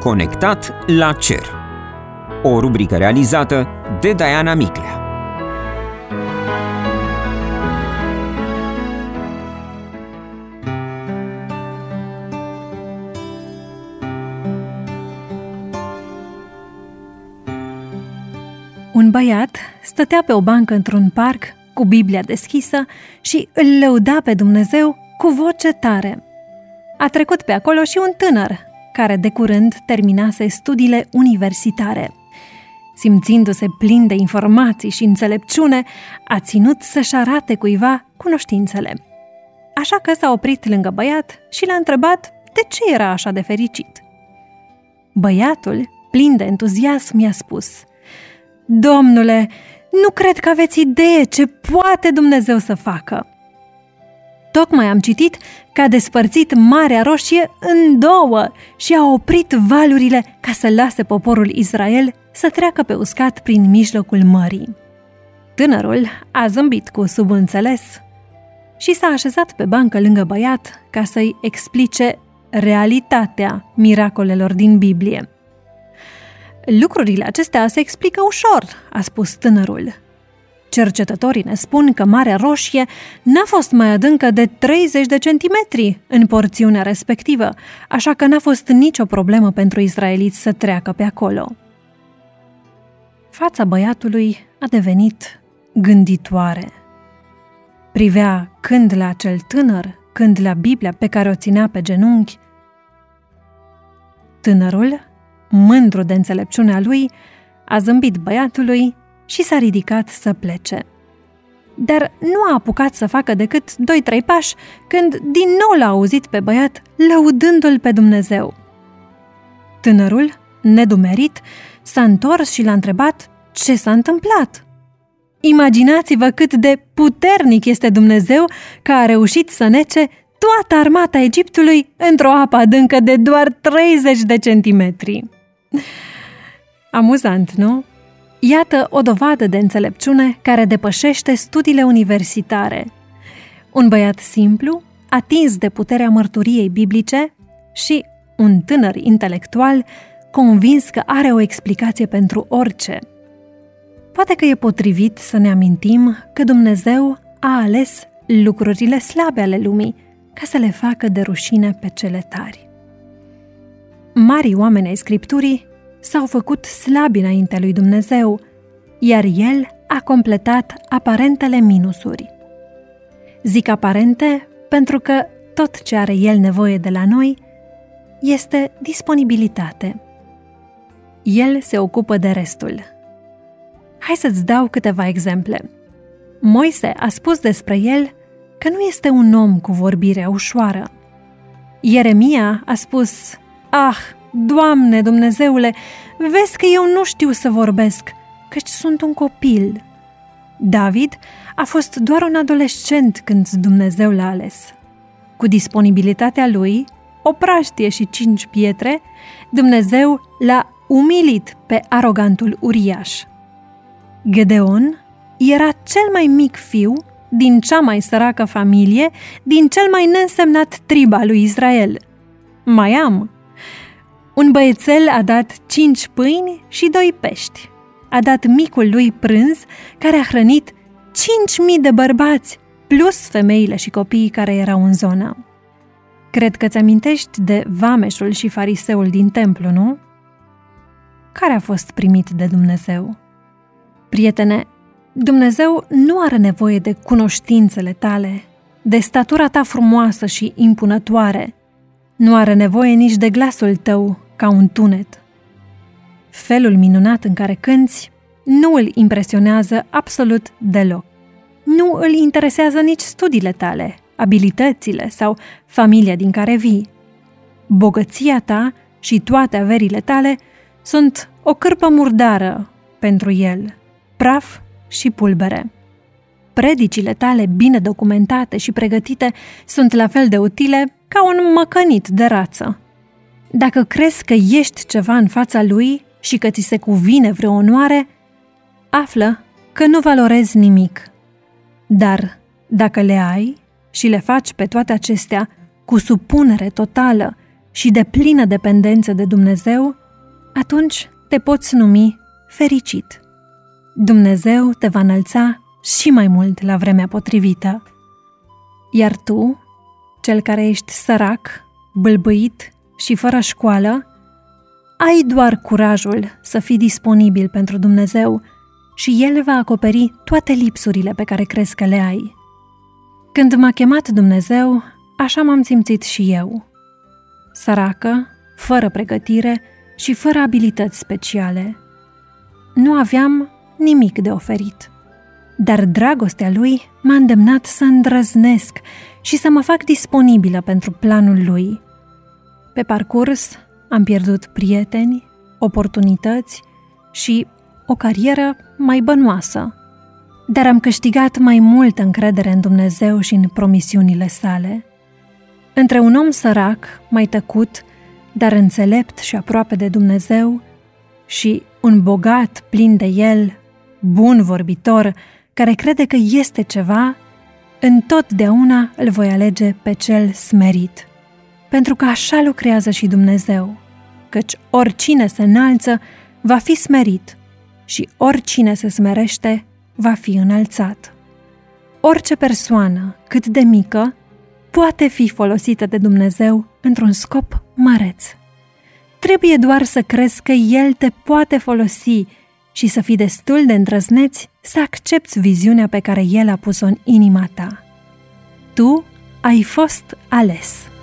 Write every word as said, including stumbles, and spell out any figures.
Conectat la cer. O rubrică realizată de Diana Miclea. Un băiat stătea pe o bancă într-un parc cu Biblia deschisă și îl lăuda pe Dumnezeu cu voce tare. A trecut pe acolo și un tânăr, care de curând terminase studiile universitare. Simțindu-se plin de informații și înțelepciune, a ținut să-și arate cuiva cunoștințele. Așa că s-a oprit lângă băiat și l-a întrebat de ce era așa de fericit. Băiatul, plin de entuziasm, i-a spus: „Domnule, nu cred că aveți idee ce poate Dumnezeu să facă. Tocmai am citit că a despărțit Marea Roșie în două și a oprit valurile ca să lase poporul Israel să treacă pe uscat prin mijlocul mării.” Tânărul a zâmbit cu subînțeles și s-a așezat pe bancă lângă băiat ca să-i explice realitatea miracolelor din Biblie. „Lucrurile acestea se explică ușor”, a spus tânărul. „Cercetătorii ne spun că Marea Roșie n-a fost mai adâncă de treizeci de centimetri în porțiunea respectivă, așa că n-a fost nicio problemă pentru israeliți să treacă pe acolo.” Fața băiatului a devenit gânditoare. Privea când la acel tânăr, când la Biblia pe care o ținea pe genunchi. Tânărul, mândru de înțelepciunea lui, a zâmbit băiatului și s-a ridicat să plece. Dar nu a apucat să facă decât doi-trei pași când din nou l-a auzit pe băiat lăudându-l pe Dumnezeu. Tânărul, nedumerit, s-a întors și l-a întrebat ce s-a întâmplat. Imaginați-vă cât de puternic este Dumnezeu că a reușit să nece toată armata Egiptului într-o apă adâncă de doar treizeci de centimetri. Amuzant, nu? Iată o dovadă de înțelepciune care depășește studiile universitare. Un băiat simplu, atins de puterea mărturiei biblice, și un tânăr intelectual convins că are o explicație pentru orice. Poate că e potrivit să ne amintim că Dumnezeu a ales lucrurile slabe ale lumii ca să le facă de rușine pe cele tari. Marii oameni ai Scripturii s-au făcut slabi înaintea lui Dumnezeu, iar El a completat aparentele minusuri. Zic aparente pentru că tot ce are El nevoie de la noi este disponibilitate. El se ocupă de restul. Hai să-ți dau câteva exemple. Moise a spus despre el că nu este un om cu vorbirea ușoară. Ieremia a spus: „Ah, Doamne Dumnezeule, vezi că eu nu știu să vorbesc, căci sunt un copil.” David a fost doar un adolescent când Dumnezeu l-a ales. Cu disponibilitatea lui, o praștie și cinci pietre, Dumnezeu l-a umilit pe arogantul uriaș. Gedeon era cel mai mic fiu din cea mai săracă familie, din cel mai neînsemnat trib al lui Israel. Mai am. Un băiețel a dat cinci pâini și doi pești. A dat micul lui prânz care a hrănit cinci mii de bărbați, plus femeile și copiii care erau în zonă. Cred că ți-amintești de vameșul și fariseul din templu, nu? Care a fost primit de Dumnezeu? Prietene, Dumnezeu nu are nevoie de cunoștințele tale, de statura ta frumoasă și impunătoare. Nu are nevoie nici de glasul tău ca un tunet. Felul minunat în care cânți nu îl impresionează absolut deloc. Nu îl interesează nici studiile tale, abilitățile sau familia din care vii. Bogăția ta și toate averile tale sunt o cârpă murdară pentru el, praf și pulbere. Predicile tale bine documentate și pregătite sunt la fel de utile ca un măcănit de rață. Dacă crezi că ești ceva în fața lui și că ți se cuvine vreo onoare, află că nu valorezi nimic. Dar dacă le ai și le faci pe toate acestea cu supunere totală și de plină dependență de Dumnezeu, atunci te poți numi fericit. Dumnezeu te va înălța și mai mult la vremea potrivită. Iar tu, cel care ești sărac, bâlbâit și fără școală, ai doar curajul să fii disponibil pentru Dumnezeu și El va acoperi toate lipsurile pe care crezi că le ai. Când m-a chemat Dumnezeu, așa m-am simțit și eu. Săracă, fără pregătire și fără abilități speciale. Nu aveam nimic de oferit, dar dragostea Lui m-a îndemnat să îndrăznesc și să mă fac disponibilă pentru planul Lui. Pe parcurs am pierdut prieteni, oportunități și o carieră mai bănoasă, dar am câștigat mai multă încredere în Dumnezeu și în promisiunile sale. Între un om sărac, mai tăcut, dar înțelept și aproape de Dumnezeu, și un bogat plin de El, bun vorbitor, care crede că este ceva, întotdeauna îl voi alege pe cel smerit. Pentru că așa lucrează și Dumnezeu, căci oricine se înalță va fi smerit și oricine se smerește va fi înălțat. Orice persoană, cât de mică, poate fi folosită de Dumnezeu într-un scop măreț. Trebuie doar să crezi că El te poate folosi și să fii destul de îndrăzneț să accepți viziunea pe care El a pus-o în inima ta. Tu ai fost ales.